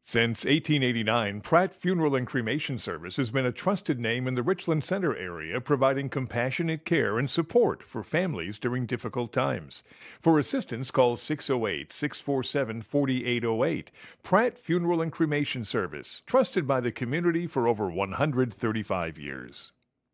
Since 1889, Pratt Funeral and Cremation Service has been a trusted name in the Richland Center area, providing compassionate care and support for families during difficult times. For assistance, call 608-647-4808. Pratt Funeral and Cremation Service, trusted by the community for over 135 years.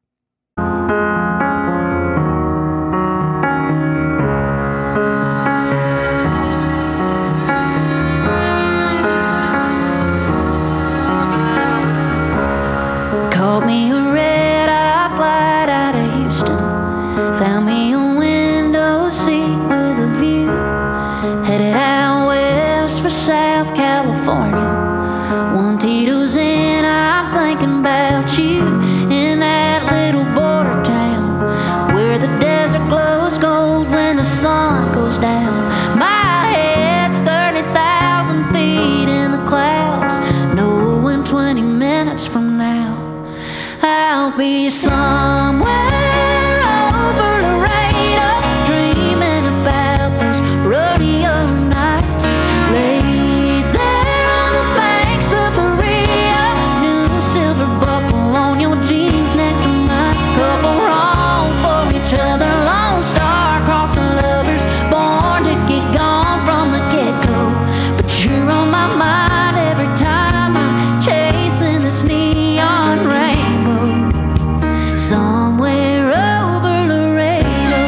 Caught me a red-eye flight out of Houston. Found me a window seat with a view. Headed out west for South California. One Tito's in, I'm thinking about you. In that little border town where the desert glows gold when the sun goes down. My head's 30,000 feet in the clouds, knowing 20 minutes from now I'll be somewhere over Laredo, dreaming about those rodeo nights. Laid there on the banks of the Rio, new silver buckle on your jeans next to mine. Couple wrong for each other, Lone Star crossing lovers, born to get gone from the get-go. But you're on my mind every time I'm chasing this neon rainbow. Somewhere over Laredo.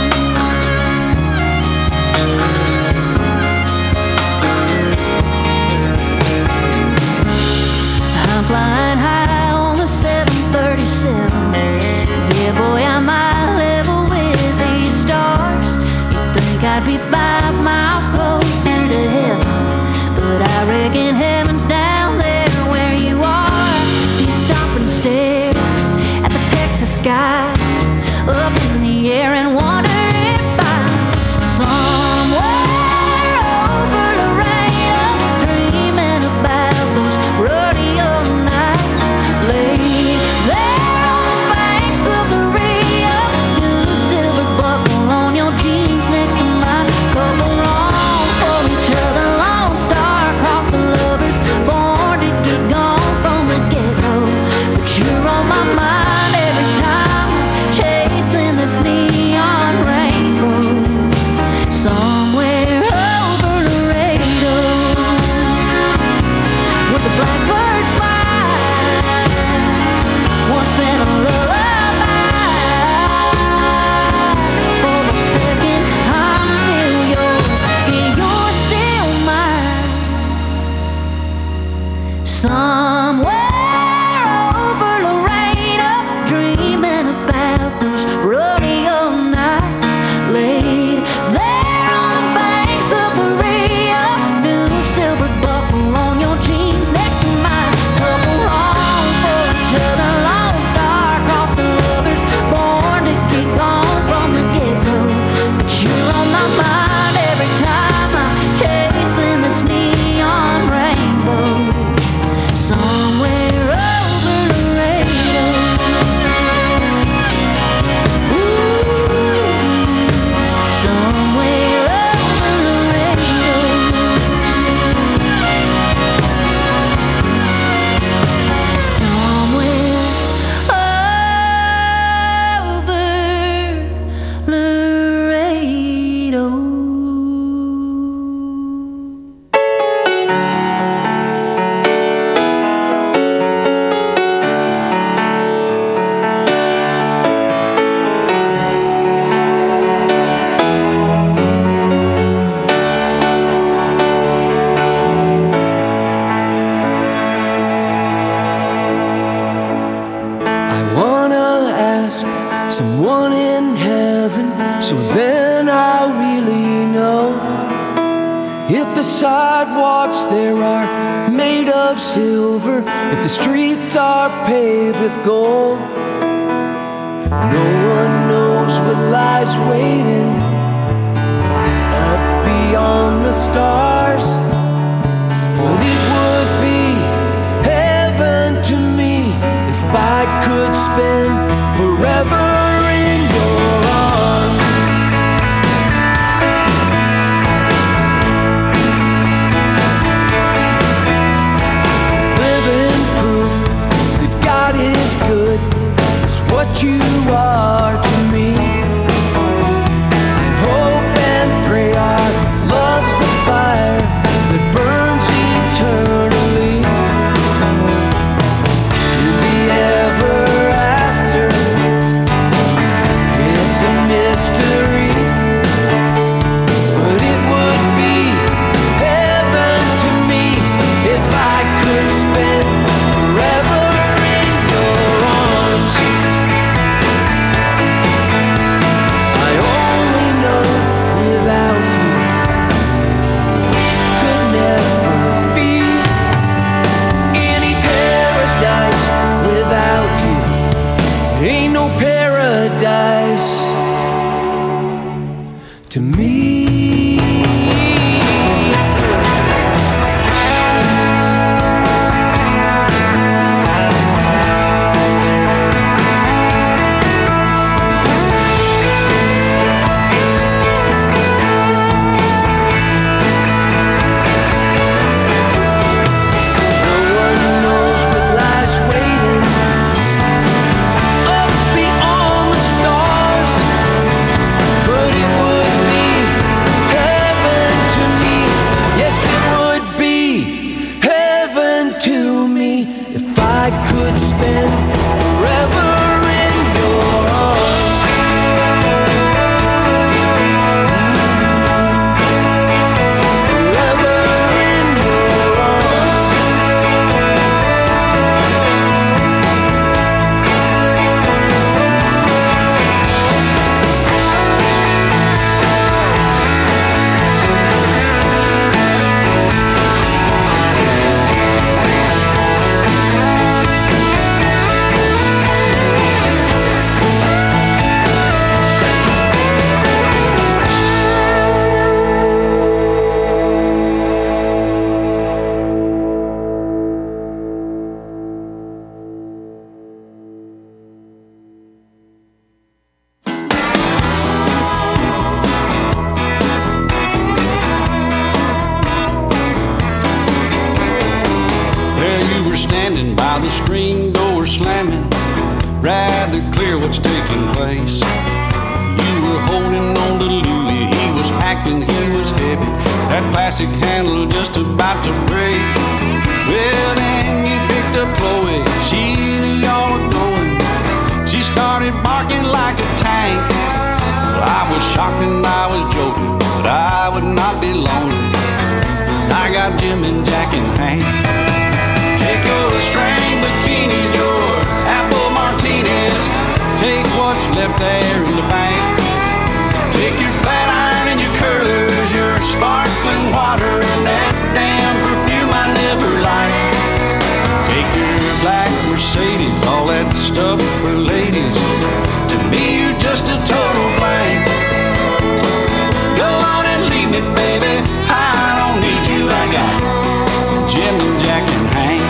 I'm flying high on the 737. Yeah, boy, I might level with these stars. You'd think I'd be 5 miles closer to heaven, but I reckon heaven's down there where you are. Do you stop and stare at the Texas sky up in the air and wonder if I'm somewhere over Laredo, dreaming about those rodeo nights. Laid there on the banks of the Rio, new silver buckle on your jeans next to mine. Couple wrong for each other, Lone Star across the lovers, born to get gone from the get-go. But you're on my mind every time chasing this neon rainbow. Somewhere over Laredo, where the blackbirds fly, once in a lullaby. For a second, I'm still yours, and you're still mine. Somewhere over Laredo, dreaming about those rodeo nights. Laid there on the banks of the Rio, new silver buckle on your jeans next to mine. Couple wrong for each other, Lone Star across the lovers, born to get gone from the get-go. But you're on my mind every time I'm chasing this neon rainbow. Somewhere over Laredo. Somewhere over Laredo. Somewhere over Laredo. I wanna ask someone in heaven, so then I'll really know if the sidewalks there are made of silver, if the streets are paved with gold. No one knows what lies waiting up beyond the stars, but it would be heaven to me if I could spend forever in your arms. what you are to me. Hope and pray our love's a fire that burns eternally. To the ever after, it's a mystery, but it would be heaven to me if I could spend forever in your arms. I only know without you could never be any paradise without you. Ain't no paradise to me. Standing by the screen door slamming, rather clear what's taking place. You were holding on to Louis, he was acting, he was heavy, that plastic handle just about to break. Well then you picked up Chloe, she knew y'all were going. She started barking like a tank. Well, I was shocked and I was joking, but I would not be lonely, 'cause I got Jim and Jack and Hank. Take your string bikinis, your apple martinis. Take what's left there in the bank. Take your flat iron and your curlers, your sparkling water, and that damn perfume I never liked. Take your black Mercedes, all that stuff for ladies. To me, you're just a total blank. Go on and leave me, baby. I don't need you. I got Jim and Jack and Hank.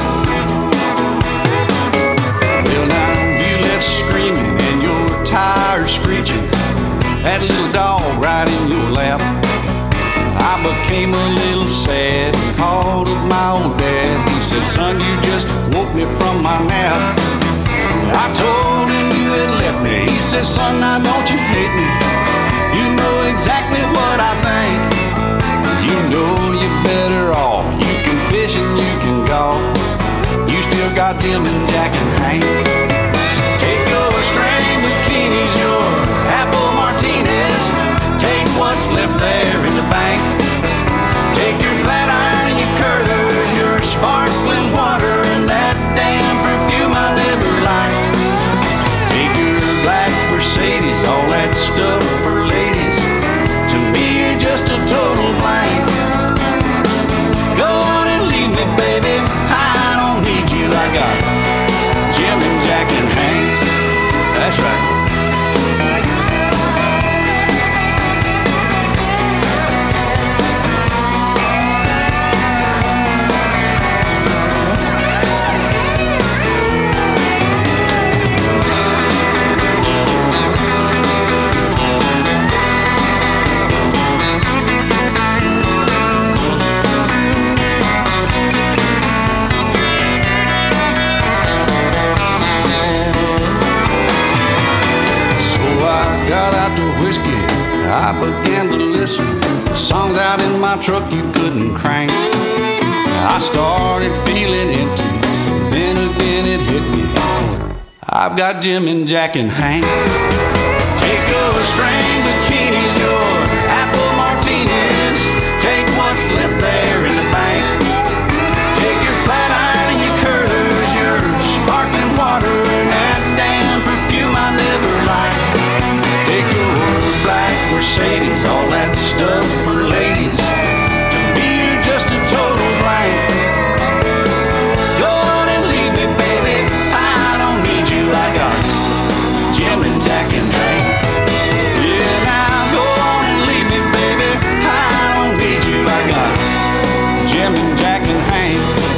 Screaming and your tires screeching, that little dog right in your lap. I became a little sad and called up my old dad. He said, son, you just woke me from my nap. I told him you had left me. He said, son, now don't you hate me. You know exactly what I think. You know you're better off. You can fish and you can golf. You still got Jim and Jack and Hank. Take your string bikinis, your apple martinis. Take what's left there in the bank. Take your flat iron and your curlers, your sparkling water, and that damn perfume I never liked. Take your black Mercedes, all that stuff for ladies. To me, you're just a total blank. Go on and leave me, baby. I don't need you. I got Jim and Jack and Hank. That's right. listen. The songs out in my truck you couldn't crank. I started feeling empty, then again it hit me. I've got Jim and Jack and Hank. Take a string bikinis, your apple martinis. Take what's left there in the bank. Take your flat iron and your curlers, your sparkling water, and that damn perfume I never liked. Take your black Mercedes, all that stuff for ladies. To me, you're just a total blank. Go on and leave me, baby. I don't need you. I got Jim and Jack and Hank. Yeah, now go on and leave me, baby. I don't need you. I got Jim and Jack and Hank.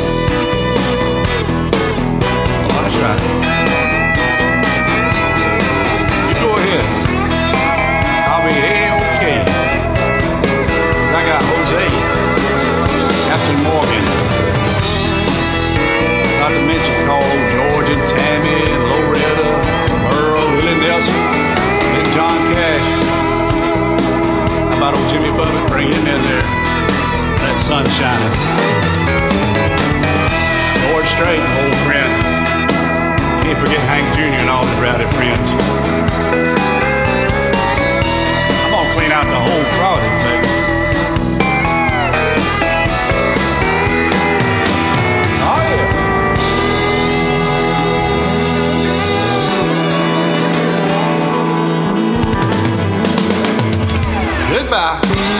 Oh, that's right. You go ahead. I'll be A-OK. 'Cause I got Jose, Captain Morgan, not to mention Carl, George and Tammy and Loretta, Earl, Willie Nelson, and John Cash. How about old Jimmy Buffett? Bring him in there. That sun's shining. George Strait, old friend. Can't forget Hank Jr. and all his rowdy friends. I'm gonna clean out the whole product, baby. Oh yeah. Goodbye.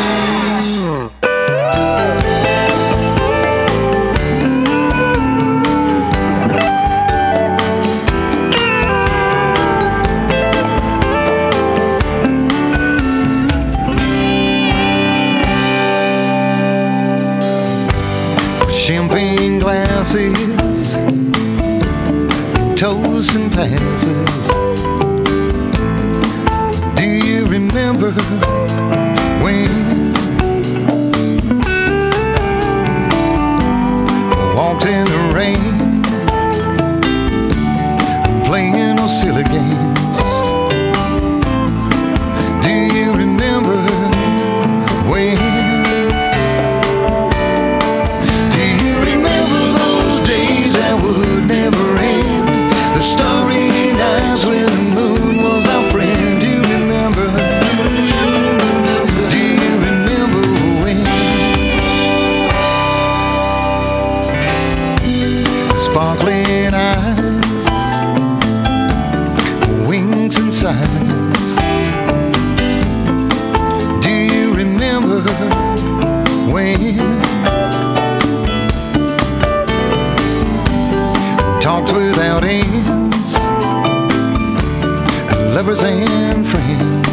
Champagne glasses, toasts and passes. Do you remember when I walked in the rain, playing those silly games? Do you remember when? Would never end. The starry nights when the moon was our friend. Do you remember? Do you remember when? Sparkling eyes, wings and sighs. Do you remember when? Talked without ends, lovers and friends.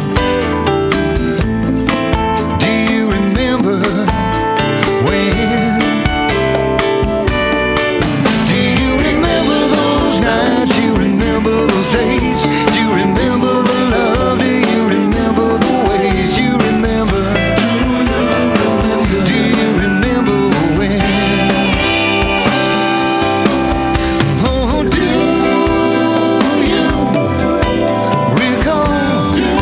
Do you remember when? Do you remember those nights? Do you remember those days? Do you remember the love? Do you remember the ways? Do you remember? Do you remember when? Do you recall?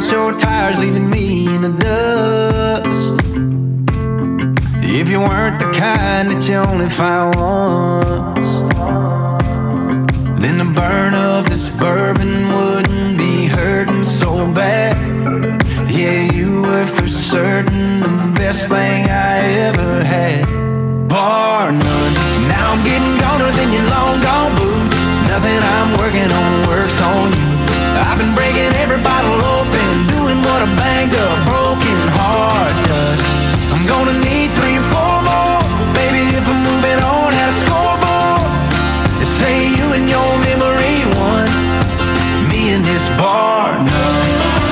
short tires leaving me in the dust. If you weren't the kind that you only find once, then the burn of this bourbon wouldn't be hurting so bad. Yeah, you were for certain the best thing I ever had, bar none. Now I'm getting goner than your long gone boots. Nothing I'm working on works on you. I've been breaking every bottle open, doing what a banged up broken heart does. I'm gonna need 3 or 4 more, baby, if I'm moving on at a scoreboard. They say you and your memory won, me and this bar none.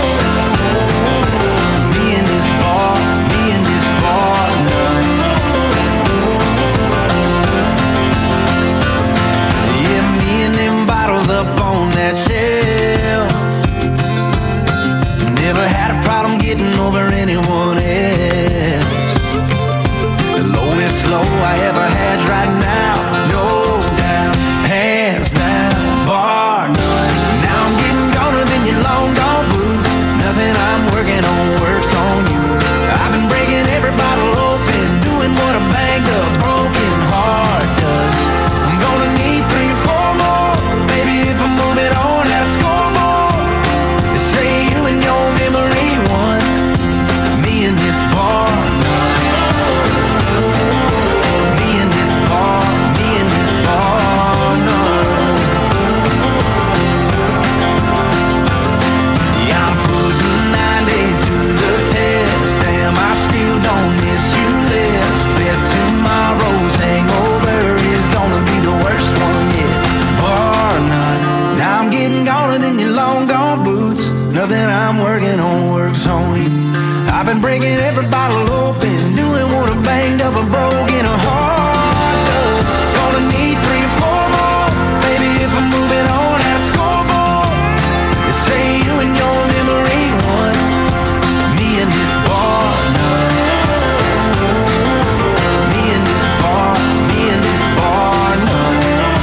Me and this bar none. Yeah, me and them bottles up on that shelf. Never had a problem getting over anyone else. The lowest low I ever had's right now, no doubt, hands down, bar none. Now I'm getting goner than your long gone boots. Nothing I'm working on works on you. I've been breaking every bottle open, doing what a banged up broken heart does. I'm gonna need 3 or 4 more, baby, if I'm moving on at a scoreboard. They say you and your memory won, me and this bar none. Me and this bar none. Yeah, I'm putting 90 to the test. Damn, I still don't miss you less. Bet tomorrow's hangover is gonna be the worst one yet, bar none. Now I'm getting goner than your long gone boots. Nothing I'm working on works on you. I've been breaking every bottle open, doing what a banged up a broken heart does. Gonna need 3 or 4 more, baby, if I'm moving on at a scoreboard. They say you and your memory won, me and this bar none. Me and this bar none. Me and this bar none.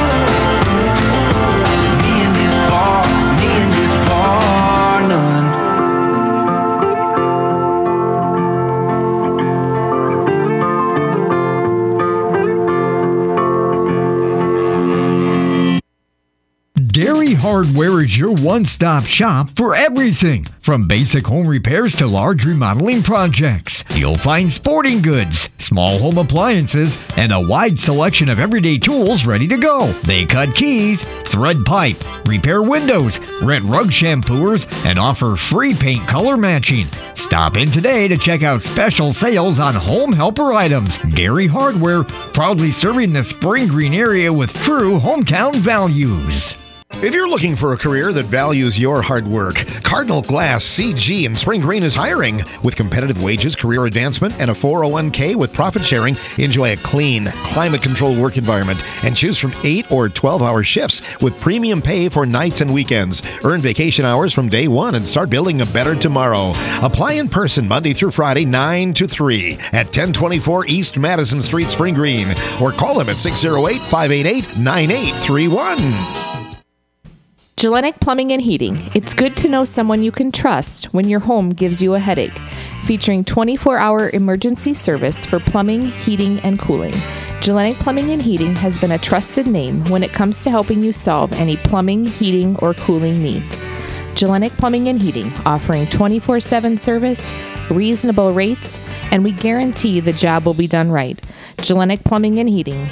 Dairy Hardware is your one-stop shop for everything, from basic home repairs to large remodeling projects. You'll find sporting goods, small home appliances, and a wide selection of everyday tools ready to go. They cut keys, thread pipe, repair windows, rent rug shampooers, and offer free paint color matching. Stop in today to check out special sales on home helper items. Dairy Hardware, proudly serving the Spring Green area with true hometown values. If you're looking for a career that values your hard work, Cardinal Glass CG in Spring Green is hiring. With competitive wages, career advancement, and a 401k with profit sharing, enjoy a clean, climate-controlled work environment and choose from 8 or 12-hour shifts with premium pay for nights and weekends. Earn vacation hours from day one and start building a better tomorrow. Apply in person Monday through Friday, 9 to 3 at 1024 East Madison Street, Spring Green, or call them at 608-588-9831. Gellenic Plumbing and Heating. It's good to know someone you can trust when your home gives you a headache. Featuring 24-hour emergency service for plumbing, heating, and cooling. Gellenic Plumbing and Heating has been a trusted name when it comes to helping you solve any plumbing, heating, or cooling needs. Gellenic Plumbing and Heating, offering 24/7 service, reasonable rates, and we guarantee the job will be done right. Gellenic Plumbing and Heating,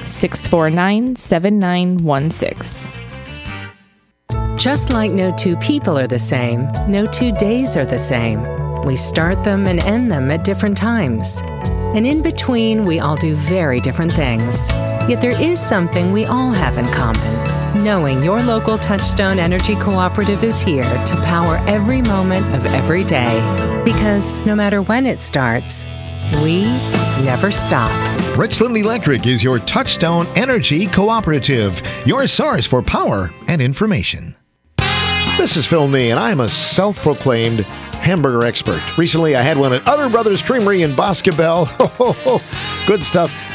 649-7916. Just like no two people are the same, no 2 days are the same. We start them and end them at different times. And in between, we all do very different things. Yet there is something we all have in common. Knowing your local Touchstone Energy Cooperative is here to power every moment of every day. Because no matter when it starts, we never stop. Richland Electric is your Touchstone Energy Cooperative, your source for power and information. This is Phil Nee, and I'm a self-proclaimed hamburger expert. Recently, I had one at Utter Brothers Creamery in Boscobel. Good stuff.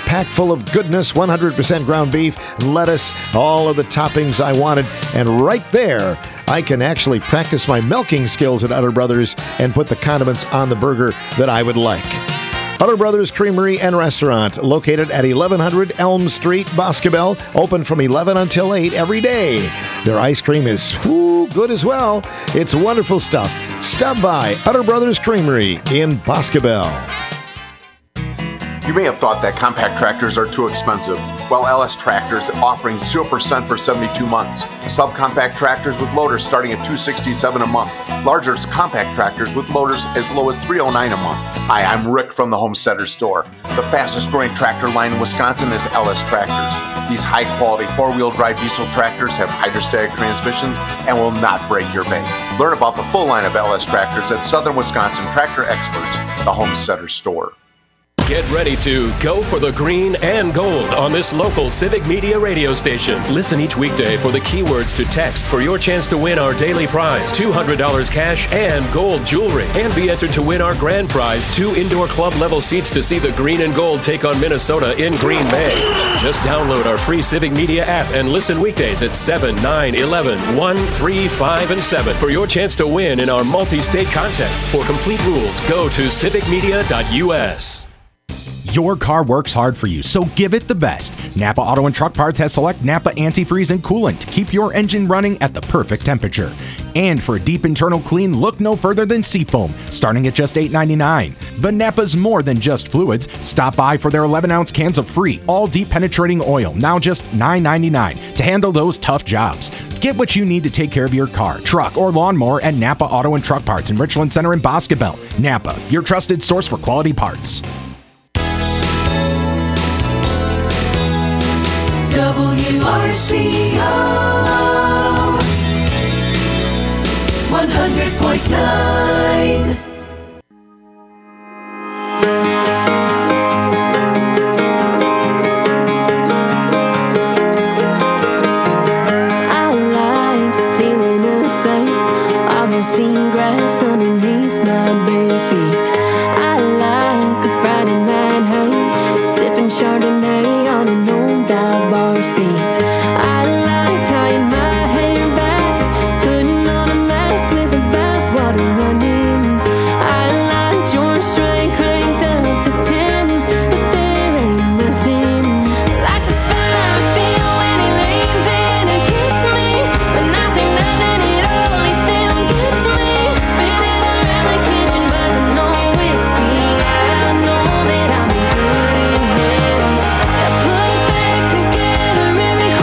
packed full of goodness, 100% ground beef, lettuce, all of the toppings I wanted. And right there, I can actually practice my milking skills at Utter Brothers and put the condiments on the burger that I would like. Utter Brothers Creamery and Restaurant, located at 1100 Elm Street, Boscobel, open from 11 until 8 every day. Their ice cream is good as well. It's wonderful stuff. Stop by Utter Brothers Creamery in Boscobel. You may have thought that compact tractors are too expensive. Well, LS Tractors offering 0% for 72 months. Subcompact tractors with loaders starting at $267 a month. Larger compact tractors with loaders as low as $309 a month. Hi, I'm Rick from the Homesteader Store. The fastest growing tractor line in Wisconsin is LS Tractors. These high-quality four-wheel drive diesel tractors have hydrostatic transmissions and will not break your bank. Learn about the full line of LS Tractors at Southern Wisconsin Tractor Experts, the Homesteader Store. Get ready to go for the green and gold on this local Civic Media radio station. Listen each weekday for the keywords to text for your chance to win our daily prize, $200 cash and gold jewelry. And be entered to win our grand prize, 2 indoor club level seats to see the green and gold take on Minnesota in Green Bay. Just download our free Civic Media app and listen weekdays at 7, 9, 11, 1, 3, 5, and 7 for your chance to win in our multi-state contest. For complete rules, go to civicmedia.us. Your car works hard for you, so give it the best. Napa Auto and Truck Parts has select Napa antifreeze and coolant to keep your engine running at the perfect temperature. And for a deep internal clean, look no further than Seafoam, starting at just $8.99. But Napa's more than just fluids. Stop by for their 11-ounce cans of free, all deep penetrating oil, now just $9.99 to handle those tough jobs. Get what you need to take care of your car, truck, or lawnmower at Napa Auto and Truck Parts in Richland Center and Boscobel. Napa, your trusted source for quality parts. WRCO 100.9. Seen grass underneath my bare feet. I like a Friday night hang, sipping Chardonnay on an old dive bar seat. I like tying my hair back, putting on a mask with a bathwater running. I like George Strait cranked up to 10, but there ain't nothing like the fire I feel when he leans in and kisses me. When I say nothing at all, he still gets me. Spinning around the kitchen, buzzing on whiskey. I know that I'm in good hands. I put back together every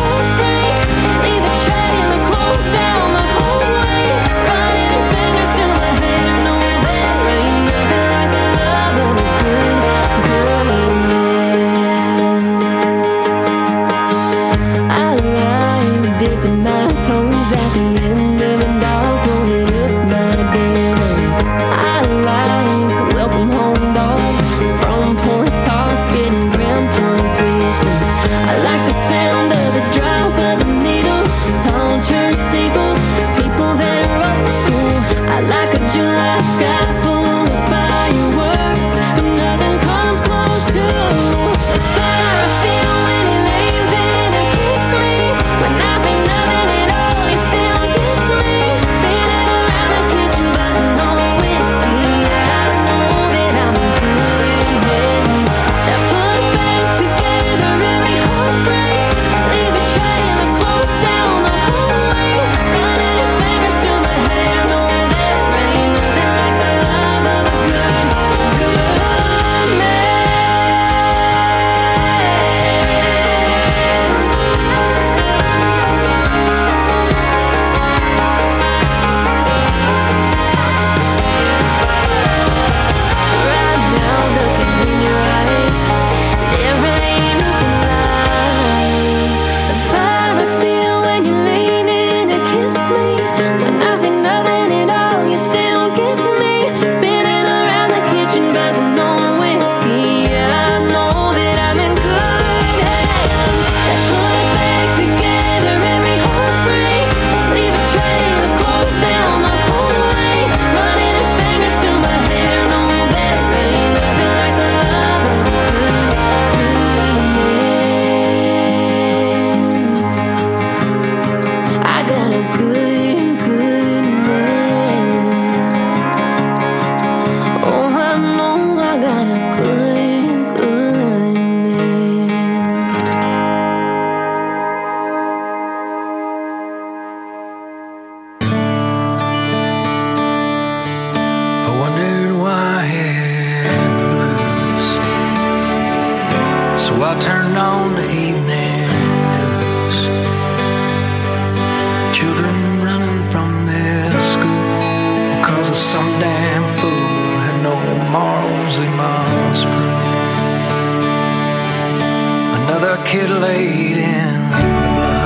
Another kid laid in the blood.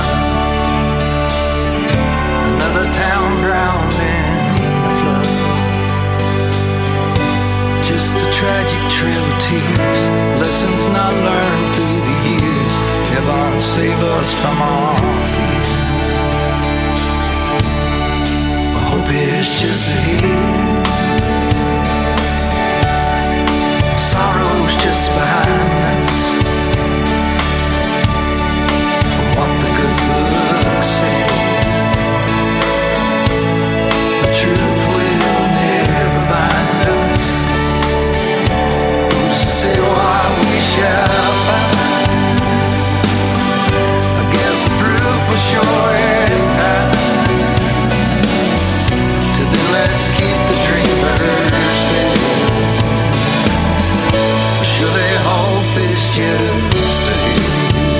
Another town drowned in the flood. Just a tragic trail of tears. Lessons not learned through the years. Heaven save us from our fears. I hope it's just a hit. Sorrow's just behind us. From what the good book says, the truth will never bind us. Who's to say what we shall find? I guess the proof was sure in time. Till then, let's keep the dreamers fed. Surely hope is just ahead.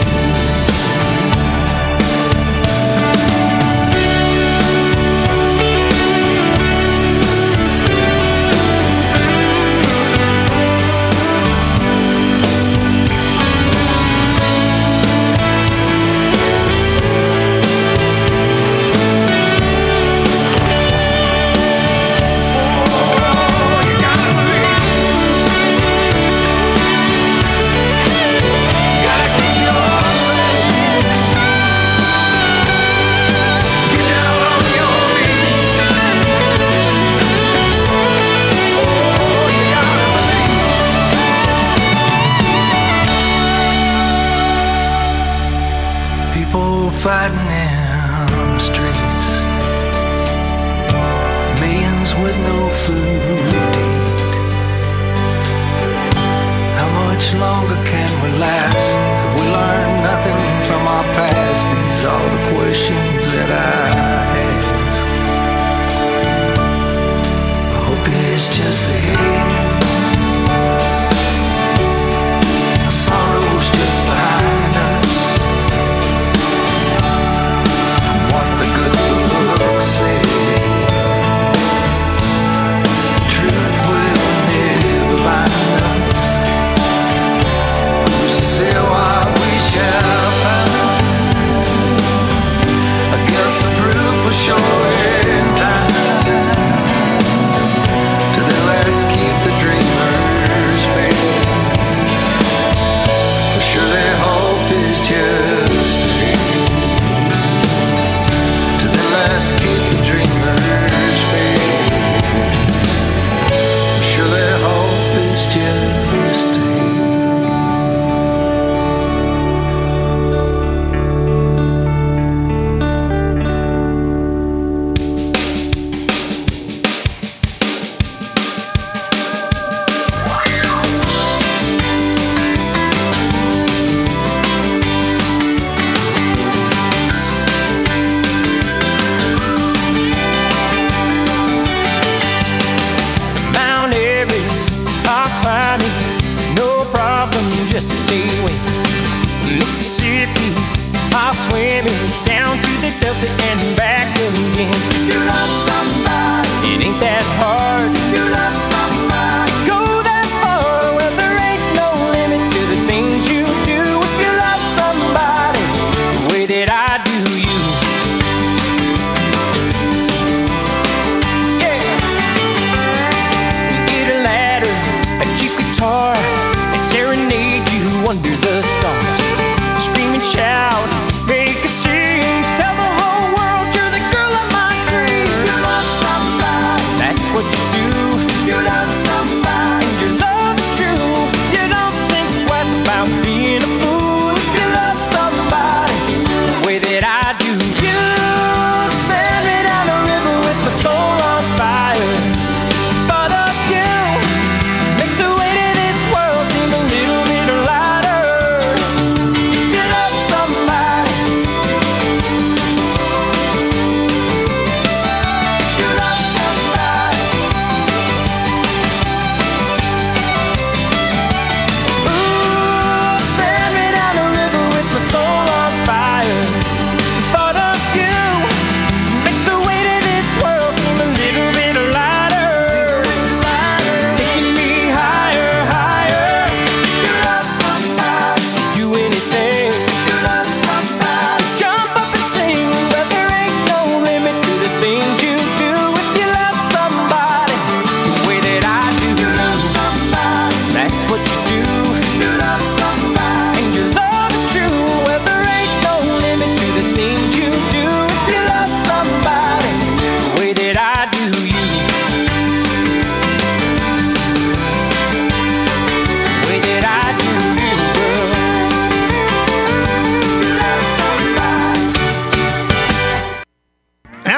Fighting in the streets, millions with no food to eat. How much longer can we last? Have we learned nothing from our past? These are the questions that I ask. I hope it's just a hit. Sorrow's just behind us. Truth will never bind us. Who's to say what we shall find? I guess the proof was sure in time. Till then, let's keep the dreamers fed. For surely hope is just a dream. Let's keep the dreamers fed. Surely hope is just a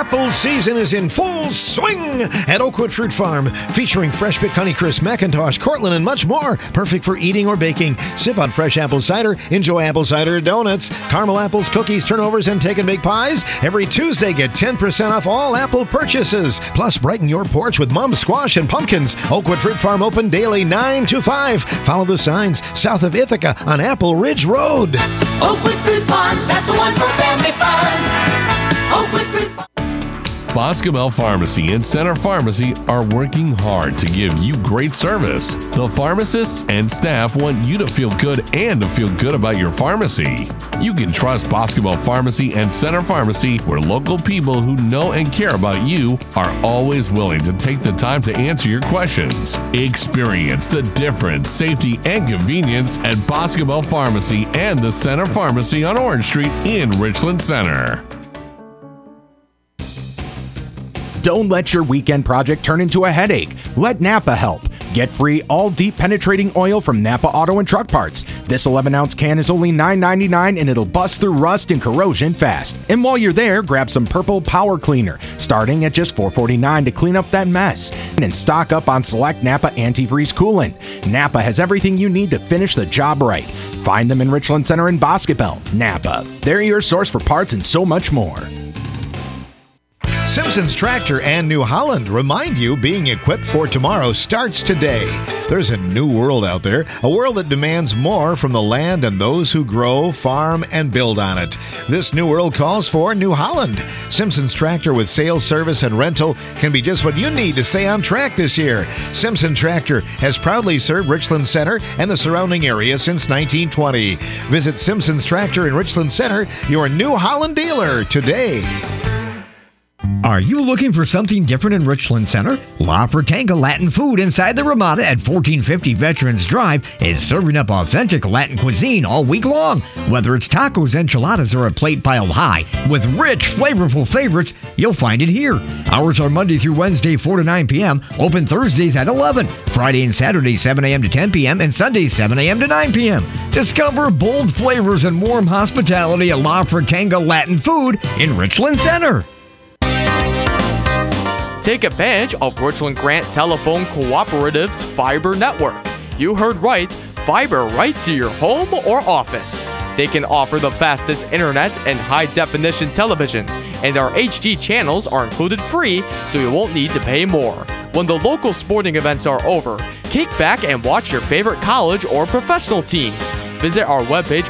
Apple season is in full swing at Oakwood Fruit Farm, featuring fresh picked Honeycrisp, McIntosh, Cortland, and much more. Perfect for eating or baking. Sip on fresh apple cider. Enjoy apple cider donuts, caramel apples, cookies, turnovers, and take and bake pies. Every Tuesday, get 10% off all apple purchases. Plus, brighten your porch with mum squash and pumpkins. Oakwood Fruit Farm open daily 9 to 5. Follow the signs south of Ithaca on Apple Ridge Road. Oakwood Fruit Farms, that's the one for family fun. Oakwood Fruit Farms. Boscobel Pharmacy and Center Pharmacy are working hard to give you great service. The pharmacists and staff want you to feel good and to feel good about your pharmacy. You can trust Boscobel Pharmacy and Center Pharmacy, where local people who know and care about you are always willing to take the time to answer your questions. Experience the difference, safety, and convenience at Boscobel Pharmacy and the Center Pharmacy on Orange Street in Richland Center. Don't let your weekend project turn into a headache. Let Napa help. Get free all deep penetrating oil from Napa Auto and Truck Parts. This 11-ounce can is only $9.99 and it'll bust through rust and corrosion fast. And while you're there, grab some Purple Power Cleaner, starting at just $4.49 to clean up that mess. And stock up on select Napa antifreeze coolant. Napa has everything you need to finish the job right. Find them in Richland Center and Boscobel. Napa, they're your source for parts and so much more. Simpson's Tractor and New Holland remind you being equipped for tomorrow starts today. There's a new world out there, a world that demands more from the land and those who grow, farm, and build on it. This new world calls for New Holland. Simpson's Tractor with sales, service, and rental can be just what you need to stay on track this year. Simpson Tractor has proudly served Richland Center and the surrounding area since 1920. Visit Simpson's Tractor in Richland Center, your New Holland dealer, today. Are you looking for something different in Richland Center? La Fratanga Latin Food inside the Ramada at 1450 Veterans Drive is serving up authentic Latin cuisine all week long. Whether it's tacos, enchiladas, or a plate piled high with rich, flavorful favorites, you'll find it here. Hours are Monday through Wednesday, 4 to 9 p.m., open Thursdays at 11, Friday and Saturday, 7 a.m. to 10 p.m., and Sundays, 7 a.m. to 9 p.m. Discover bold flavors and warm hospitality at La Fratanga Latin Food in Richland Center. Take advantage of Richland Grant Telephone Cooperative's fiber network. You heard right, fiber right to your home or office. They can offer the fastest internet and high-definition television, and our HD channels are included free, so you won't need to pay more. When the local sporting events are over, kick back and watch your favorite college or professional teams. Visit our webpage,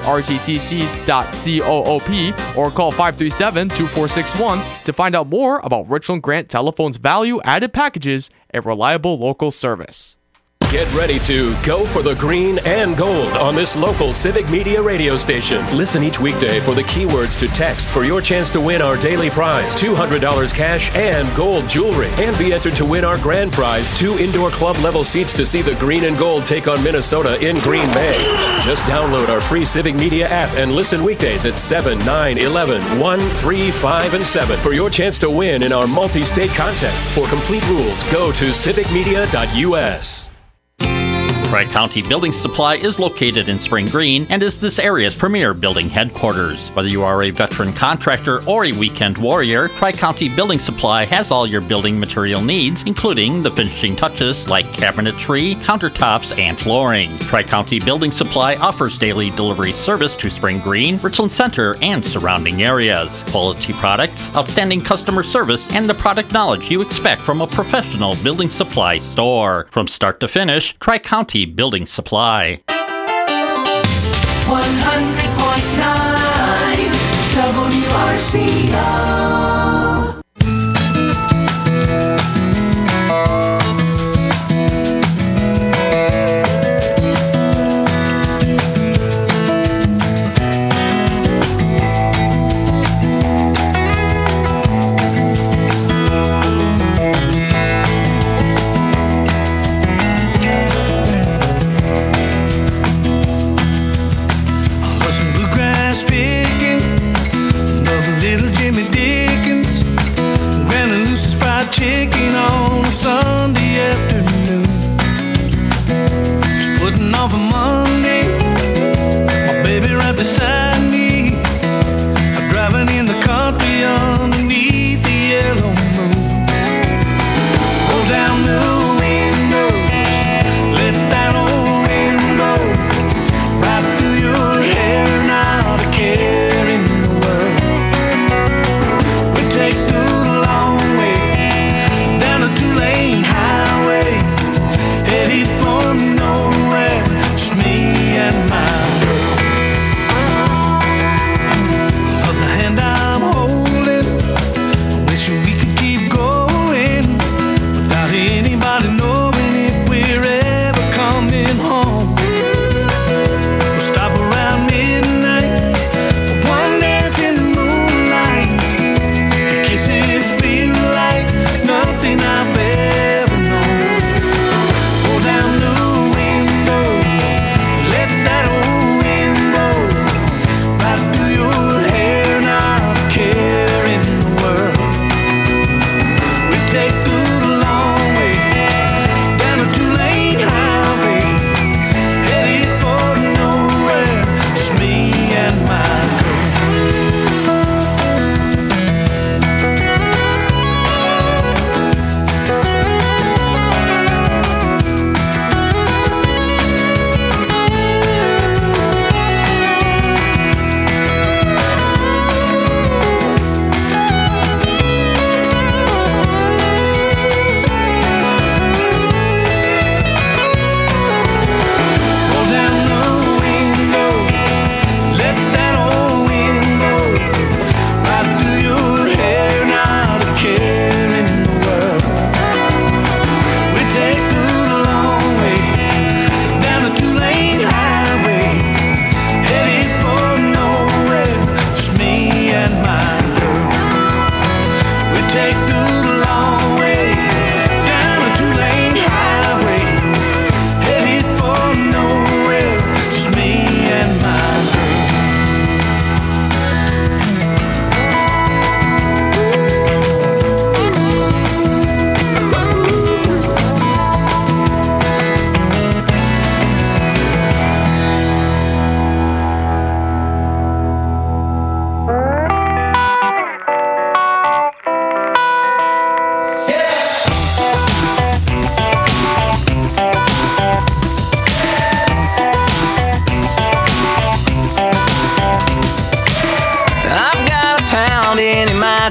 rttc.coop, or call 537-2461 to find out more about Richland Grant Telephone's value-added packages and reliable local service. Get ready to go for the green and gold on this local Civic Media radio station. Listen each weekday for the keywords to text for your chance to win our daily prize, $200 cash and gold jewelry. And be entered to win our grand prize, 2 indoor club level seats to see the green and gold take on Minnesota in Green Bay. Just download our free Civic Media app and listen weekdays at 7, 9, 11, 1, 3, 5, and 7 for your chance to win in our multi-state contest. For complete rules, go to civicmedia.us. Tri-County Building Supply is located in Spring Green and is this area's premier building headquarters. Whether you are a veteran contractor or a weekend warrior, Tri-County Building Supply has all your building material needs, including the finishing touches like cabinetry, countertops, and flooring. Tri-County Building Supply offers daily delivery service to Spring Green, Richland Center, and surrounding areas. Quality products, outstanding customer service, and the product knowledge you expect from a professional building supply store. From start to finish, Tri-County Building Supply. 100.9 WRCO.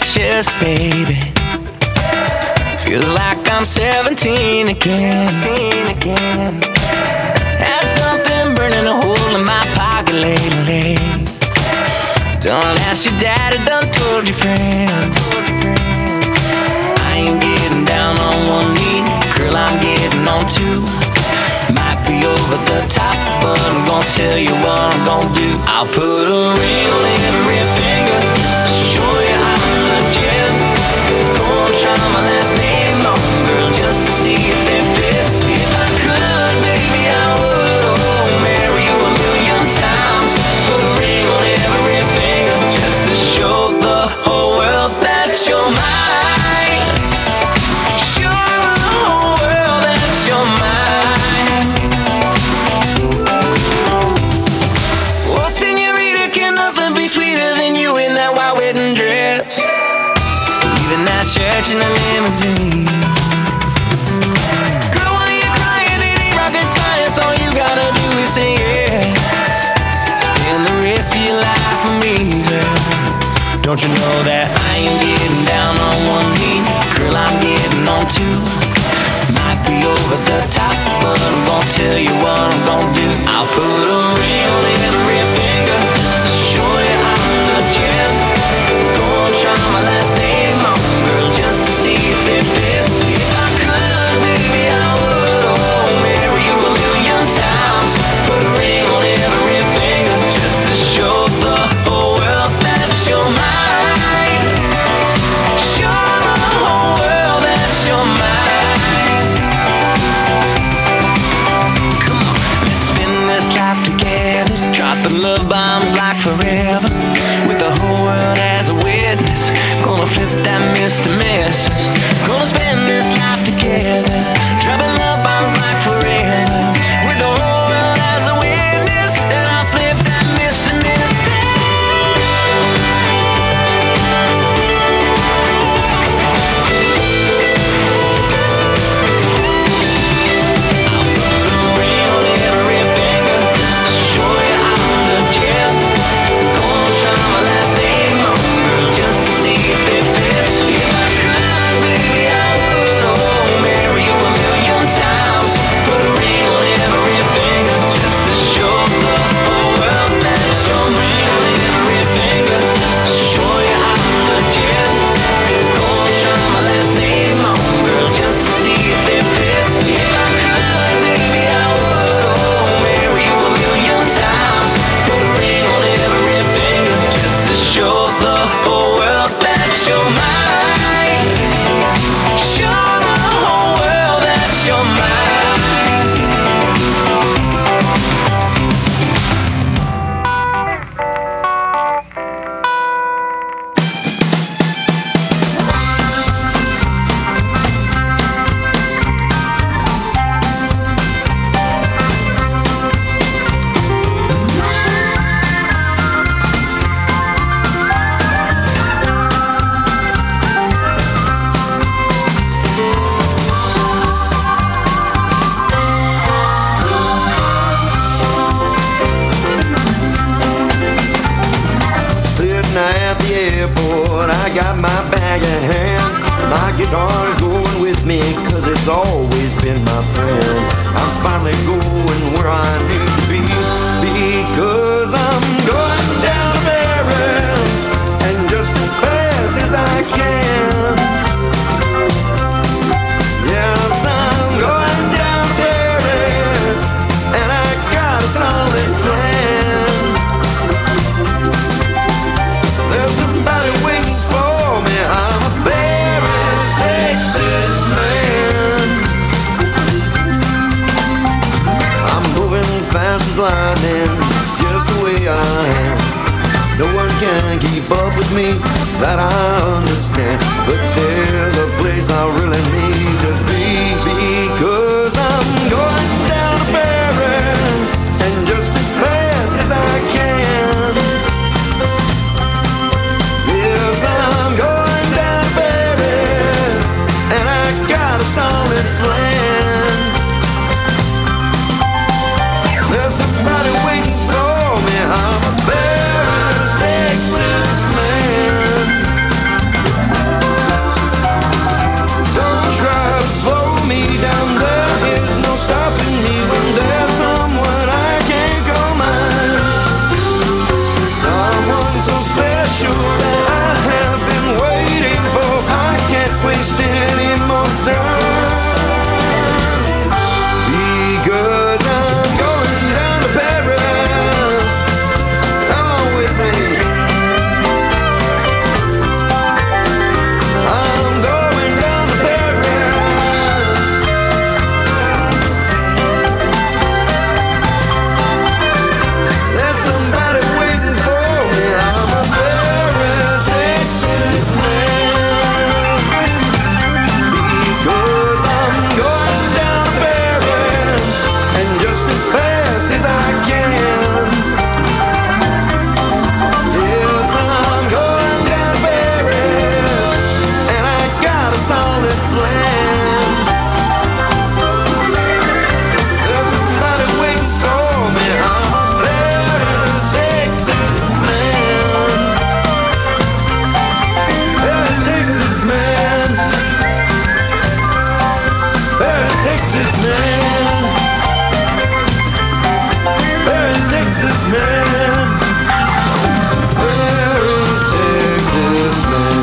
precious, baby. Feels like I'm 17 again. Had something burning a hole in my pocket lately. Done asked your daddy, done told your friends. I ain't getting down on one knee, girl, I'm getting on two. Might be over the top, but I'm gonna tell you what I'm gonna do. I'll put a ring on every finger just to show you I'm legit. Gonna try my last name on, girl, just to see if it fits. If I could, baby, I would. Oh, marry you a million times. Put a ring on every finger just to show the whole world that you're mine. Show the whole world that you're mine. Oh, señorita, can nothing be sweeter than you in that white wedding dress? Leaving that church in a limousine. Girl, when you're crying, it ain't rocket science. All you gotta do is say yes. Spend the rest of your life with me, girl. Don't you know that I ain't getting down on one knee? Girl, I'm getting on two. Might be over the top, but I'm gonna tell you what I'm gonna do. I'll put a ring on every finger just to show you I'm legit. Gonna try my last name on, girl, just to see if it fits. If I could, baby, I would. Oh, marry you a million times. Put a ring on every finger just to show the whole world that you're mine. Show the whole world that you're mine. Come on, let's spend this life together, dropping love bombs like forever, with the whole world as a witness. Gonna flip that Mr. Mrs. Gonna spend this life together, dropping love bombs like forever, with the whole world as a witness. And I'll flip that Mr. Mrs. I'll put a ring on every finger just to show you I'm legit. Gonna try my last name on, girl, just to see if it fits. If I could, baby, I would. Oh, marry you a million times. Put a ring on every finger just to show the whole world that you're mine. On every finger just to show you I'm legit. Gonna try my last name on, girl, just to see if it fits. If I could, baby, I would. Oh, marry you a million times. Put a ring on every finger just to show the whole world that you're mine. Show the whole world that you're mine. Sitting at the airport, I got my bag in hand. My guitar's going with me, cause it's always been my friend. I'm finally going where I need to be, because I'm going down to Paris, and just as fast as I can. Yes, I'm going down to Paris, and I got a solid plan. There's somebody waiting for me. I'm a Paris, Texas man. I'm moving fast as lightning. It's just the way I am. No one can keep up with me, that I understand. But there's a place I really need to be, because I'm going down to Paris, and just as fast as I can. Yes, I'm going down to Paris, and I got a solid plan. There's somebody waiting for me. I'm a Paris, Texas man. Texas man? Where is Texas man? Where is Texas man?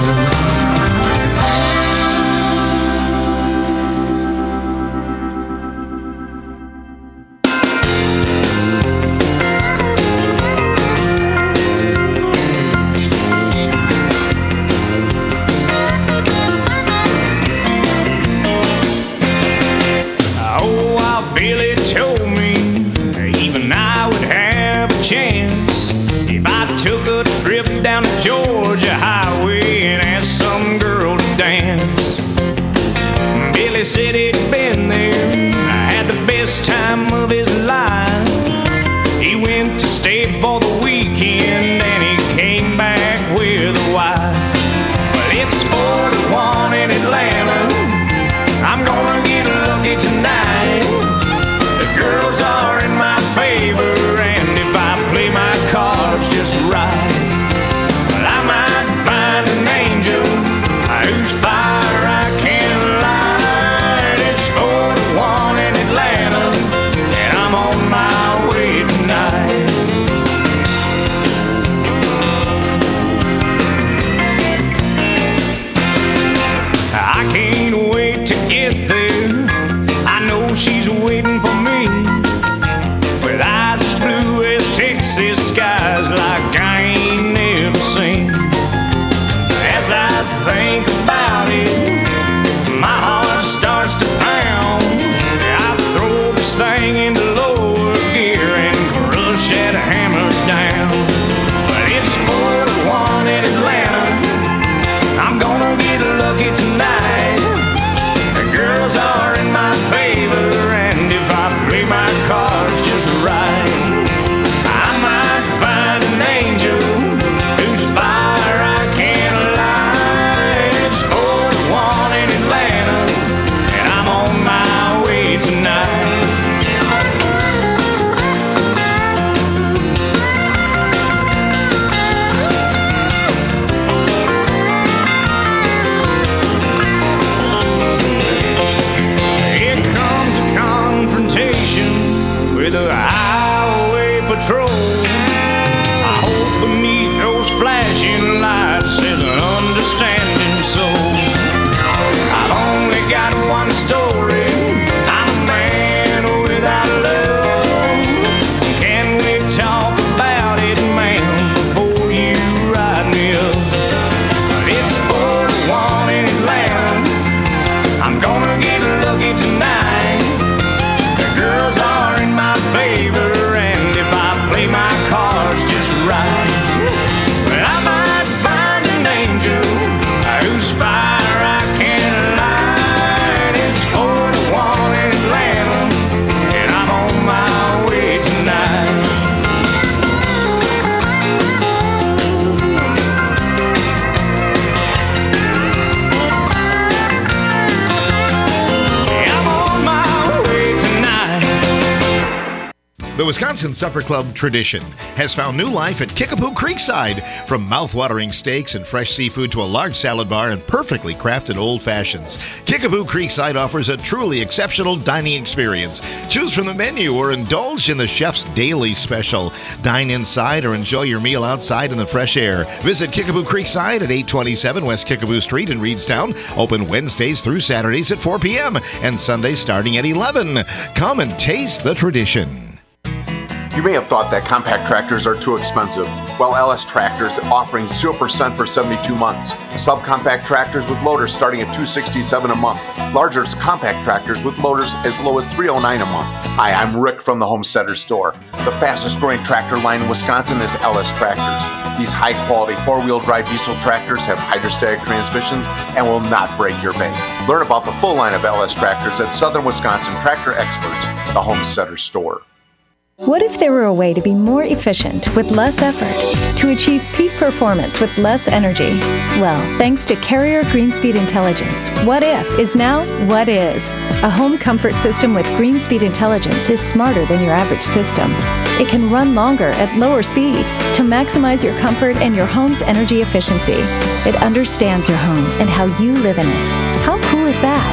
Chance if I took a trip down the Georgia highway and asked some girl to dance. Billy said he'd been there, had the best time of his life. He went to stay for the weekend and he came back with a wife. Well, it's 41 in Atlanta, I'm gonna get lucky tonight. The girls are in my favor, play my cards just right. Well, I might find an angel whose fire I can't light. It's 41 in Atlanta, and I'm on my way tonight. I can't wait to get there. I know she's waiting for me. With eyes as blue as Texas skies like I ain't never seen. As I think about it, my heart starts to pound. I throw this thing into lower gear and crush that hammer down. But it's 41 in Atlanta, I'm gonna get lucky tonight. The girls are in my favor, and if I play my cards just right, with a highway patrol. I hope beneath those flashing lights there's an understanding soul. I've only got one story, I'm a man without love. Can we talk about it, man, before you ride me up? But it's 41 in Atlanta, I'm gonna get lucky tonight. The girls are in my favor, and if I play my cards just right, well, I might find an angel whose fire I can't light. It's 41 in Atlanta, and I'm on my way tonight. I'm on my way tonight. The Wisconsin Supper Club tradition has found new life at Kickapoo Creekside. From mouth-watering steaks and fresh seafood to a large salad bar and perfectly crafted old fashions, Kickapoo Creekside offers a truly exceptional dining experience. Choose from the menu or indulge in the chef's daily special. Dine inside or enjoy your meal outside in the fresh air. Visit Kickapoo Creekside at 827 West Kickapoo Street in Reedstown. Open Wednesdays through Saturdays at 4 p.m. and Sundays starting at 11. Come and taste the tradition. You may have thought that compact tractors are too expensive. Well, LS Tractors offering 0% for 72 months. Subcompact tractors with loaders starting at $267 a month. Larger compact tractors with loaders as low as $309 a month. Hi, I'm Rick from the Homesteader Store. The fastest growing tractor line in Wisconsin is LS Tractors. These high-quality four-wheel drive diesel tractors have hydrostatic transmissions and will not break your bank. Learn about the full line of LS Tractors at Southern Wisconsin Tractor Experts, the Homesteader Store. What if there were a way to be more efficient with less effort, to achieve peak performance with less energy? Well, thanks to Carrier Greenspeed Intelligence, What If is now What Is. A home comfort system with Greenspeed Intelligence is smarter than your average system. It can run longer at lower speeds to maximize your comfort and your home's energy efficiency. It understands your home and how you live in it. How cool is that?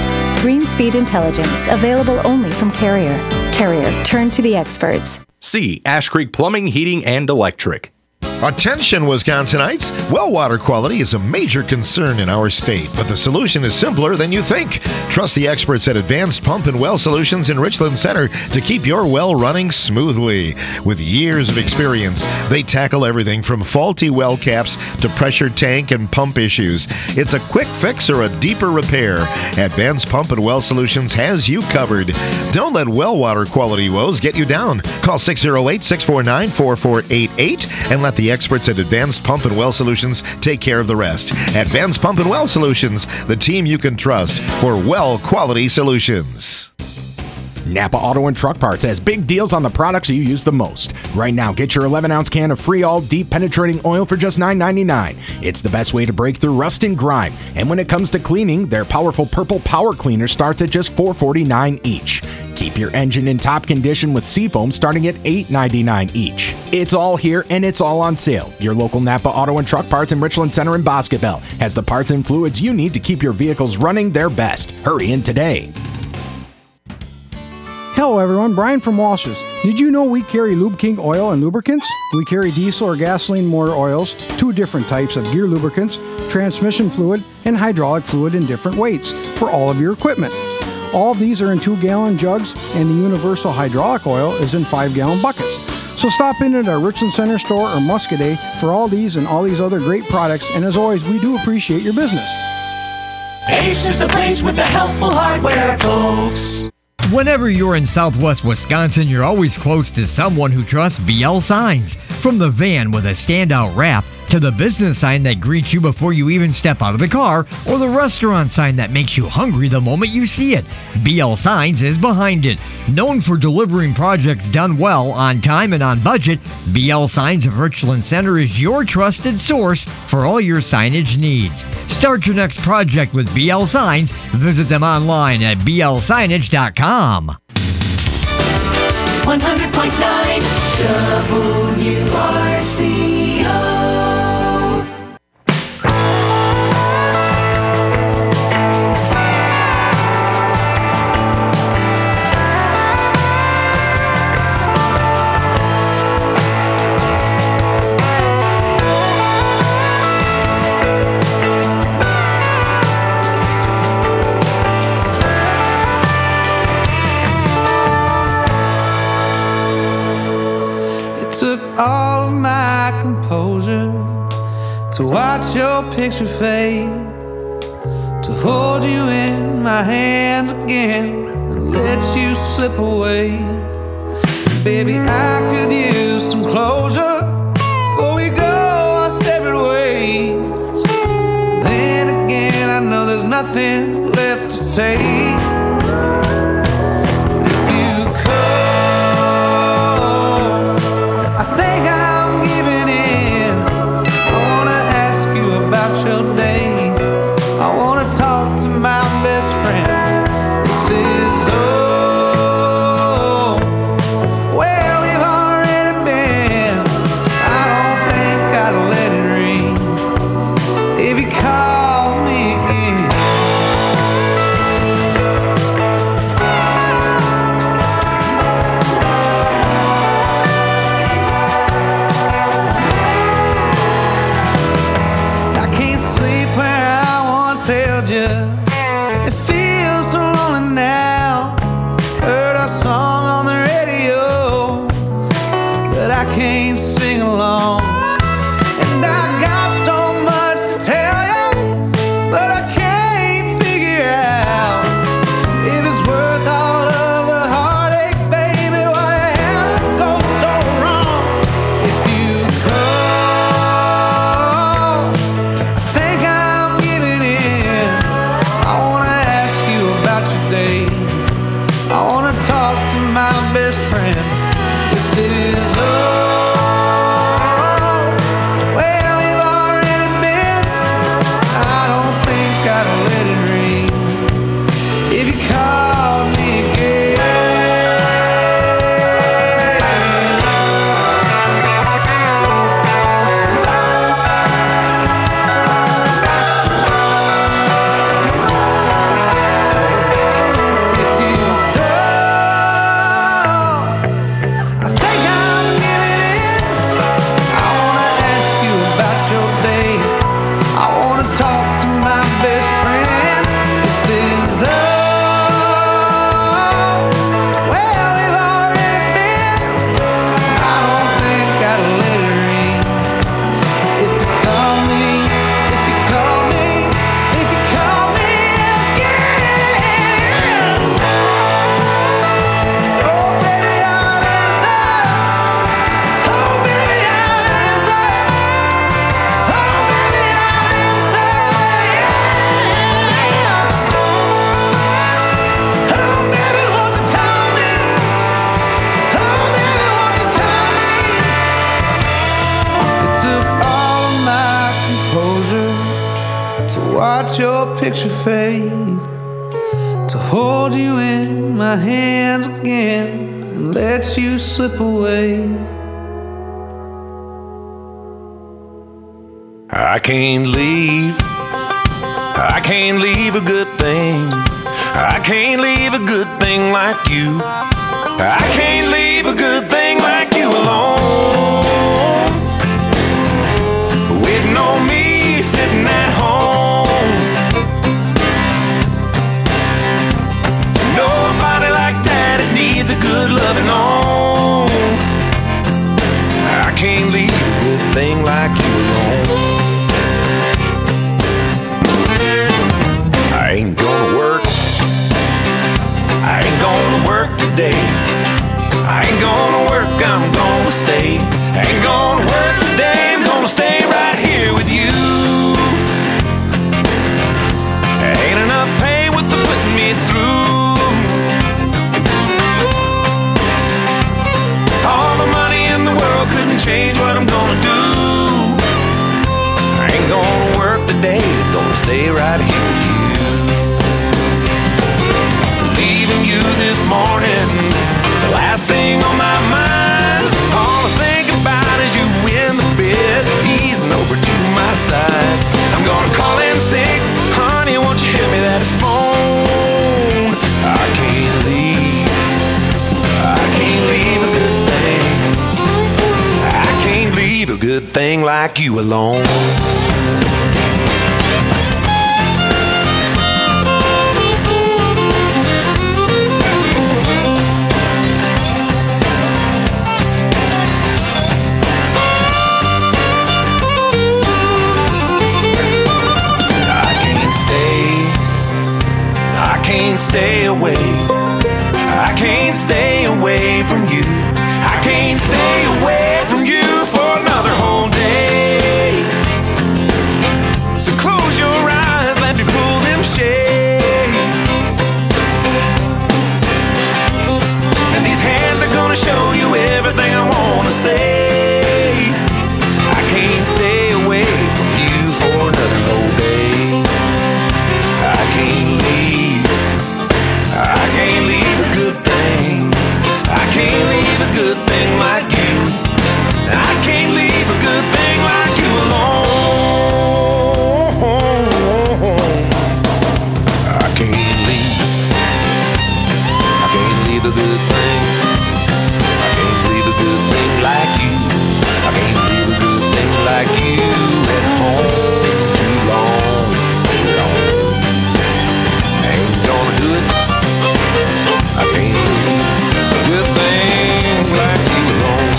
Greenspeed Intelligence, available only from Carrier. Carrier, turn to the experts. C. Ash Creek Plumbing, Heating, and Electric. Attention, Wisconsinites! Well water quality is a major concern in our state, but the solution is simpler than you think. Trust the experts at Advanced Pump and Well Solutions in Richland Center to keep your well running smoothly. With years of experience, they tackle everything from faulty well caps to pressure tank and pump issues. It's a quick fix or a deeper repair. Advanced Pump and Well Solutions has you covered. Don't let well water quality woes get you down. Call 608-649-4488 and let the experts at Advanced Pump and Well Solutions take care of the rest. Advanced Pump and Well Solutions, the team you can trust for well quality solutions. Napa Auto and Truck Parts has big deals on the products you use the most. Right now, get your 11-ounce can of free all deep penetrating oil for just $9.99. It's the best way to break through rust and grime. And when it comes to cleaning, their powerful purple power cleaner starts at just $4.49 each. Keep your engine in top condition with Seafoam starting at $8.99 each. It's all here and it's all on sale. Your local Napa Auto and Truck Parts in Richland Center and Boscoville has the parts and fluids you need to keep your vehicles running their best. Hurry in today. Hello everyone, Brian from Walsh's. Did you know we carry Lube King oil and lubricants? We carry diesel or gasoline motor oils, 2 different types of gear lubricants, transmission fluid, and hydraulic fluid in different weights for all of your equipment. All of these are in 2-gallon jugs, and the universal hydraulic oil is in 5-gallon buckets. So stop in at our Richland Center store or Muscadet for all these and all these other great products, and as always, we do appreciate your business. Ace is the place with the helpful hardware, folks. Whenever you're in Southwest Wisconsin, you're always close to someone who trusts BL Signs. From the van with a standout wrap to the business sign that greets you before you even step out of the car, or the restaurant sign that makes you hungry the moment you see it, BL Signs is behind it. Known for delivering projects done well, on time, and on budget, BL Signs of Richland Center is your trusted source for all your signage needs. Start your next project with BL Signs. Visit them online at blsignage.com. 100.9 WRCO. Took all of my composure to watch your picture fade, to hold you in my hands again and let you slip away. Baby, I could use some closure before we go our separate ways. Then again, I know there's nothing left to say. I think I'm giving in. I wanna ask you about your day. I wanna talk to my best friend. This is well, we've already been watch your picture fade, to hold you in my hands again and let you slip away. I can't leave a good thing. I can't leave a good thing like you. I can't leave a good thing like you alone, waiting on me, sitting at home. Nobody like that, it needs a good loving on. I can't leave a good thing like you alone. I ain't gonna work, I ain't gonna work today. I ain't gonna work, I'm gonna stay. I ain't gonna work today, I'm gonna stay right here with you. Ain't enough pay what they're putting me through. All the money in the world couldn't change what I'm gonna do. I ain't gonna work today, gonna stay right here with you. Leaving you this morning is the last thing on my mind. All I think about is you in the bed, easing over to my side. I'm gonna call in sick, honey, won't you hit me that phone? I can't leave a good thing. I can't leave a good thing like you alone. I can't stay away. I can't stay away from you. I can't stay away from you for another whole day. So close your eyes, let me pull them shades. And these hands are gonna show you everything I wanna say. I can't stay away from you for another whole day. I can't leave a good thing. I can't leave a good thing like you. I can't leave a good thing like you alone. I can't leave a good thing. I can't leave a good thing like you. I can't leave a good thing like you at home too long. Ain't gonna do it. I can't leave a good thing like you alone.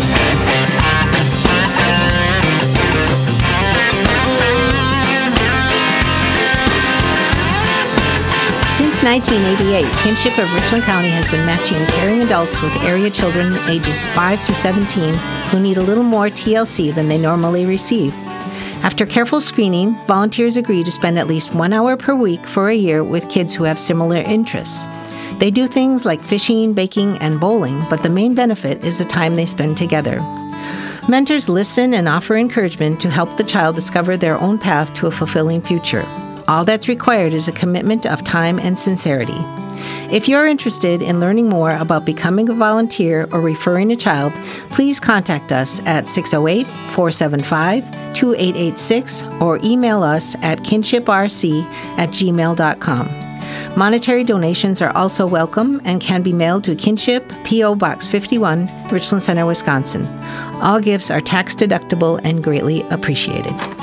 Since 1988, Kinship of Richland County has been matching caring adults with area children ages 5 through 17 who need a little more TLC than they normally receive. After careful screening, volunteers agree to spend at least 1 hour per week for a year with kids who have similar interests. They do things like fishing, baking, and bowling, but the main benefit is the time they spend together. Mentors listen and offer encouragement to help the child discover their own path to a fulfilling future. All that's required is a commitment of time and sincerity. If you're interested in learning more about becoming a volunteer or referring a child, please contact us at 608-475-2886 or email us at kinshiprc@gmail.com. Monetary donations are also welcome and can be mailed to Kinship, P.O. Box 51, Richland Center, Wisconsin. All gifts are tax deductible and greatly appreciated.